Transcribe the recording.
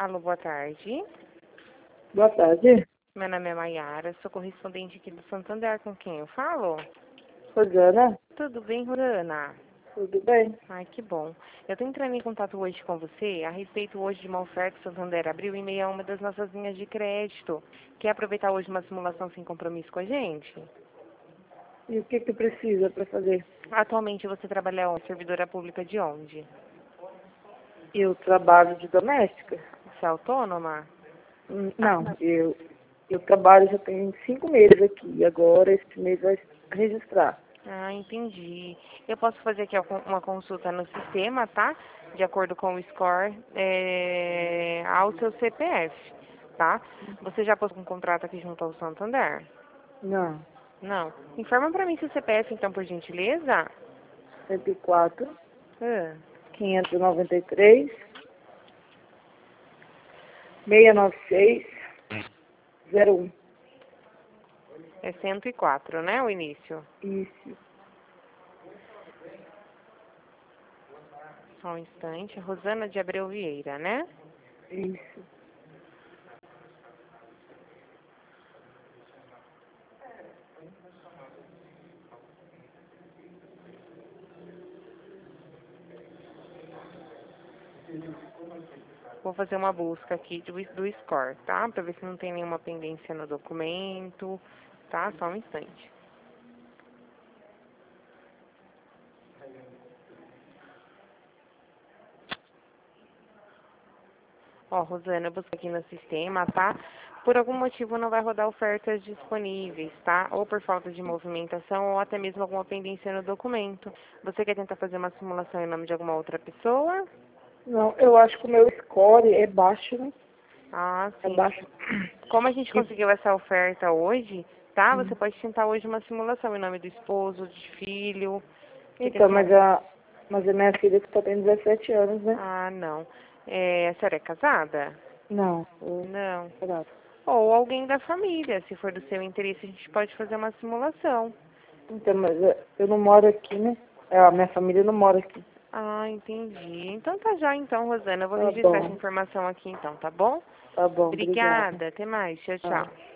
Alô, boa tarde. Boa tarde. Meu nome é Maiara, sou correspondente aqui do Santander. Com quem eu falo? Rosana, Tudo bem, Rosana? tudo bem? Ai, que bom. Eu estou entrando em contato hoje com você a respeito hoje de uma oferta que o Santander abriu em meio a uma das nossas linhas de crédito. Quer aproveitar hoje uma simulação sem compromisso com a gente? E o que precisa para fazer? Atualmente você trabalha onde? Servidora pública de onde? Eu trabalho de doméstica? Você é autônoma? Não, eu trabalho já tem 5 meses aqui. E agora esse mês vai registrar. Ah, entendi. Eu posso fazer aqui uma consulta no sistema, tá? De acordo com o score ao seu CPF, tá? Você já pôs um contrato aqui junto ao Santander? Não. Não. Informa pra mim seu CPF, então, por gentileza. 104, Ah, 593, 696, 01. é 104, né, o início? Isso, Só um instante. Rosana de Abreu Vieira, né? isso. Vou fazer uma busca aqui do score, tá? Pra ver se não tem nenhuma pendência no documento, tá? Só um instante. Ó, Rosana, eu busquei aqui no sistema, tá? Por algum motivo não vai rodar ofertas disponíveis, tá? Ou por falta de movimentação, ou até mesmo alguma pendência no documento. Você quer tentar fazer uma simulação em nome de alguma outra pessoa? Não, eu acho que o meu score é baixo, né? Ah, É sim. baixo. Como a gente E- conseguiu essa oferta hoje, tá? Você Hum. pode tentar hoje uma simulação em nome do esposo, de filho. Que Então, questão? mas a minha filha que só tem 17 anos, né? Ah, não. A senhora é casada? Não, eu Não. gravo. Ou alguém da família. Se for do seu interesse, a gente pode fazer uma simulação. Então, mas eu não moro aqui, né? A minha família não mora aqui. Ah, entendi. Então tá já então, Rosana. Eu vou Tá registrar essa bom, informação aqui então, tá bom? tá bom, obrigada. Obrigada. Até mais. Tchau, Tchau. tchau.